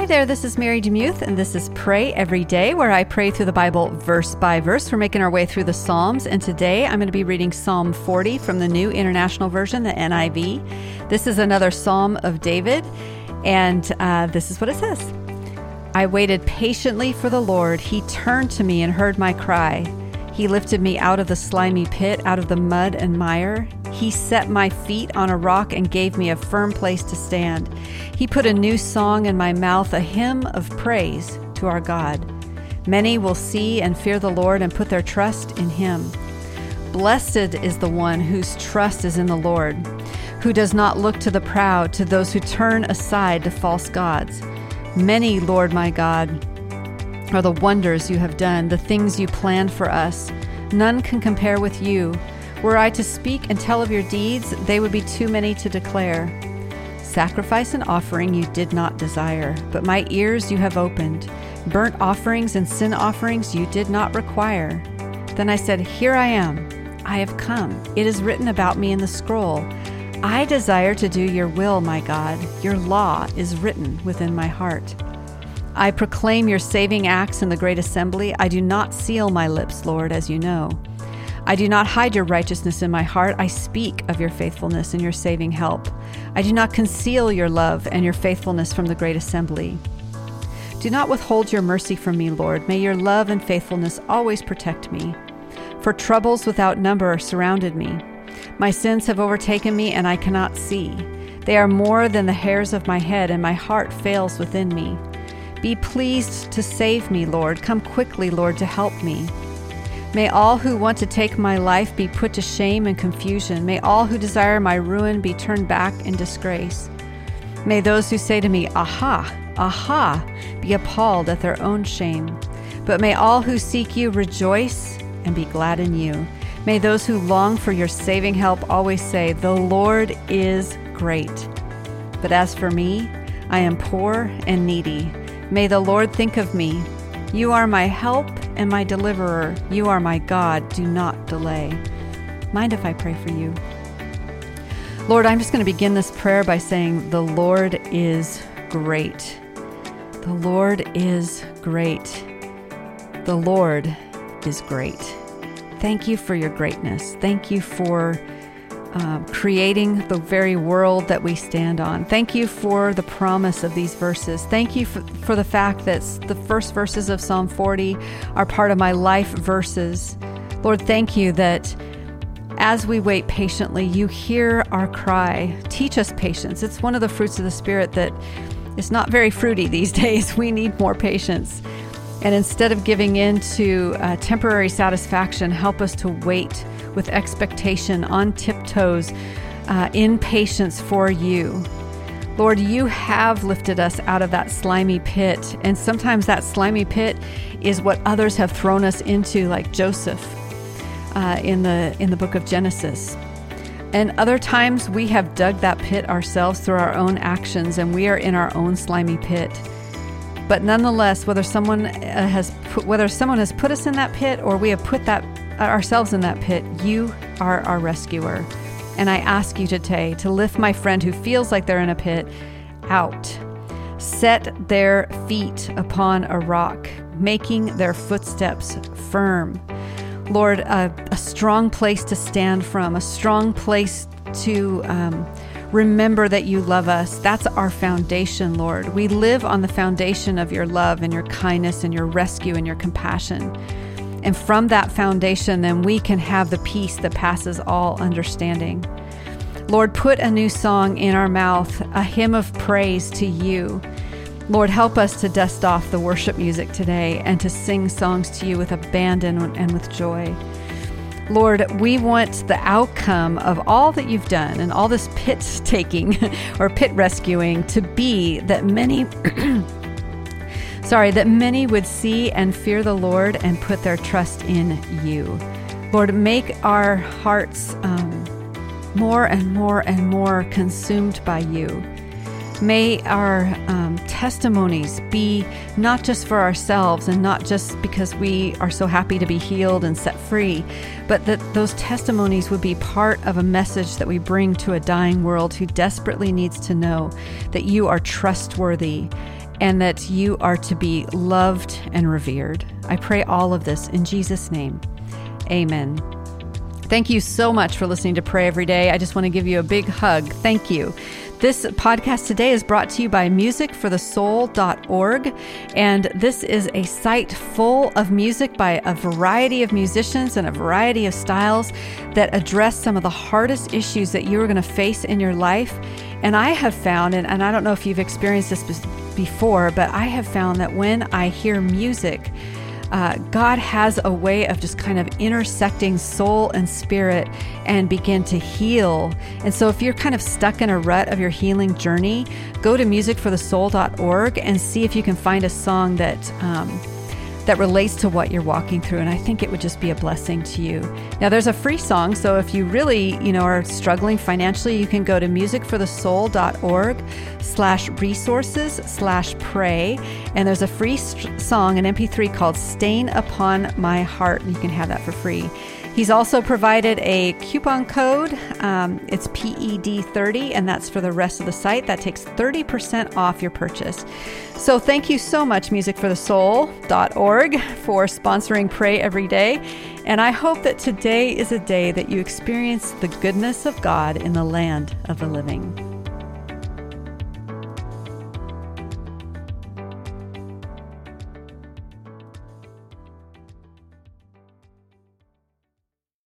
Hi there, this is Mary DeMuth, and this is Pray Every Day, where I pray through the Bible verse by verse. We're making our way through the Psalms, and today I'm going to be reading Psalm 40 from the New International Version, the NIV. This is another Psalm of David, and this is what it says. I waited patiently for the Lord. He turned to me and heard my cry. He lifted me out of the slimy pit, out of the mud and mire. He set my feet on a rock and gave me a firm place to stand. He put a new song in my mouth, a hymn of praise to our God. Many will see and fear the Lord and put their trust in Him. Blessed is the one whose trust is in the Lord, who does not look to the proud, to those who turn aside to false gods. Many, Lord my God, are the wonders you have done, the things you planned for us. None can compare with you. Were I to speak and tell of your deeds, they would be too many to declare. Sacrifice and offering you did not desire, but my ears you have opened. Burnt offerings and sin offerings you did not require. Then I said, Here I am. I have come. It is written about me in the scroll. I desire to do your will, my God. Your law is written within my heart. I proclaim your saving acts in the great assembly. I do not seal my lips, Lord, as you know. I do not hide your righteousness in my heart. I speak of your faithfulness and your saving help. I do not conceal your love and your faithfulness from the great assembly. Do not withhold your mercy from me, Lord. May your love and faithfulness always protect me. For troubles without number surrounded me. My sins have overtaken me, and I cannot see. They are more than the hairs of my head, and my heart fails within me. Be pleased to save me, Lord. Come quickly, Lord, to help me. May all who want to take my life be put to shame and confusion. May all who desire my ruin be turned back in disgrace. May those who say to me, Aha, aha, be appalled at their own shame. But may all who seek you rejoice and be glad in you. May those who long for your saving help always say, The Lord is great. But as for me, I am poor and needy. May the Lord think of me. You are my help and my deliverer. You are my God. Do not delay. Mind if I pray for you? Lord, I'm just going to begin this prayer by saying, The Lord is great. The Lord is great. The Lord is great. Thank you for your greatness. Thank you for creating the very world that we stand on. Thank you for the promise of these verses. Thank you for the fact that the first verses of Psalm 40 are part of my life verses. Lord, thank you that as we wait patiently, you hear our cry. Teach us patience. It's one of the fruits of the Spirit that is not very fruity these days. We need more patience. And instead of giving in to temporary satisfaction, help us to wait with expectation, on tiptoes, in patience for you. Lord, you have lifted us out of that slimy pit, and sometimes that slimy pit is what others have thrown us into, like Joseph in the book of Genesis. And other times we have dug that pit ourselves through our own actions, and we are in our own slimy pit. But nonetheless, whether someone has put us in that pit or we have put ourselves in that pit, you are our rescuer. And I ask you today to lift my friend who feels like they're in a pit out. Set their feet upon a rock, making their footsteps firm. Lord, a strong place to stand from, a strong place to remember that you love us. That's our foundation, Lord. We live on the foundation of your love and your kindness and your rescue and your compassion. And from that foundation, then we can have the peace that passes all understanding. Lord, put a new song in our mouth, a hymn of praise to you. Lord, help us to dust off the worship music today and to sing songs to you with abandon and with joy. Lord, we want the outcome of all that you've done and all this pit taking or pit rescuing to be that many would see and fear the Lord and put their trust in you. Lord, make our hearts more and more and more consumed by you. May our testimonies be not just for ourselves and not just because we are so happy to be healed and set free, but that those testimonies would be part of a message that we bring to a dying world who desperately needs to know that you are trustworthy and that you are to be loved and revered. I pray all of this in Jesus' name. Amen. Thank you so much for listening to Pray Every Day. I just want to give you a big hug. Thank you. This podcast today is brought to you by musicforthesoul.org, and this is a site full of music by a variety of musicians and a variety of styles that address some of the hardest issues that you are going to face in your life. And I have found, and I don't know if you've experienced this before, but I have found that when I hear music, God has a way of just kind of intersecting soul and spirit and begin to heal. And so if you're kind of stuck in a rut of your healing journey, go to musicforthesoul.org and see if you can find a song that relates to what you're walking through. And I think it would just be a blessing to you. Now, there's a free song. So if you really, are struggling financially, you can go to musicforthesoul.org/resources/pray. And there's a free song, an MP3 called Stain Upon My Heart. And you can have that for free. He's also provided a coupon code. It's PED30, and that's for the rest of the site. That takes 30% off your purchase. So thank you so much, musicforthesoul.org, for sponsoring Pray Every Day. And I hope that today is a day that you experience the goodness of God in the land of the living.